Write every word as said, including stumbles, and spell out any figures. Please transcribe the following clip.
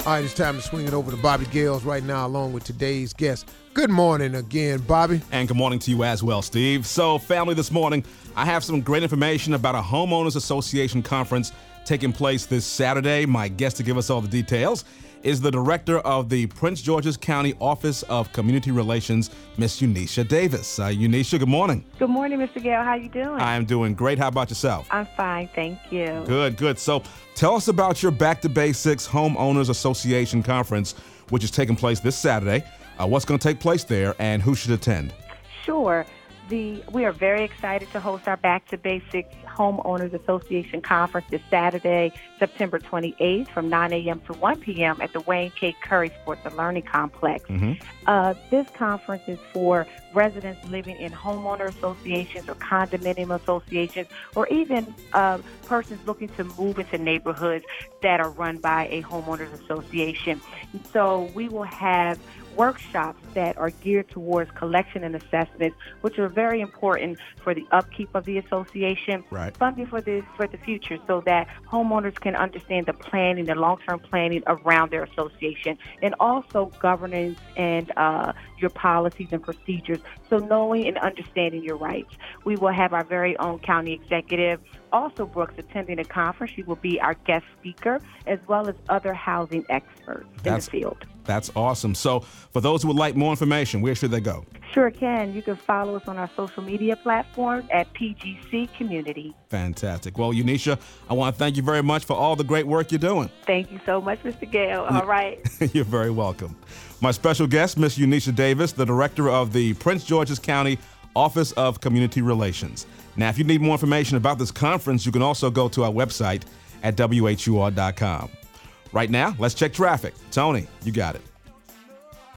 All right, it's time to swing it over to Bobby Gales right now, along with today's guest. Good morning again, Bobby. And good morning to you as well, Steve. So, family, this morning, I have some great information about a homeowners association conference taking place this Saturday. My guest to give us all the details is the director of the Prince George's County Office of Community Relations, Miss Unisha Davis. Uh, Unisha, good morning. Good morning, Mister Gale. How you doing? I am doing great. How about yourself? I'm fine, thank you. Good, good. So tell us about your Back to Basics Homeowners Association Conference, which is taking place this Saturday. Uh, what's going to take place there, and who should attend? Sure. The, we are very excited to host our Back to Basics Homeowners Association Conference this Saturday, September twenty-eighth from nine a.m. to one p.m. at the Wayne K. Curry Sports and Learning Complex. Mm-hmm. Uh, this conference is for residents living in homeowner associations or condominium associations, or even uh, persons looking to move into neighborhoods that are run by a homeowners association. And so we will have workshops that are geared towards collection and assessments, which are very important for the upkeep of the association, right. funding for the for the future, so that homeowners can understand the planning, the long-term planning around their association, and also governance and uh, your policies and procedures. So knowing and understanding your rights. We will have our very own county executive, also Brooks, attending the conference. She will be our guest speaker, as well as other housing experts That's, in the field. That's awesome. So for those who would like more information, where should they go? Sure can. You can follow us on our social media platforms at P G C Community. Fantastic. Well, Unisha, I want to thank you very much for all the great work you're doing. Thank you so much, Mister Gale. All right. You're very welcome. My special guest, Miss Unisha Davis, the director of the Prince George's County Office of Community Relations. Now, if you need more information about this conference, you can also go to our website at W H U R dot com. Right now, let's check traffic. Tony, you got it.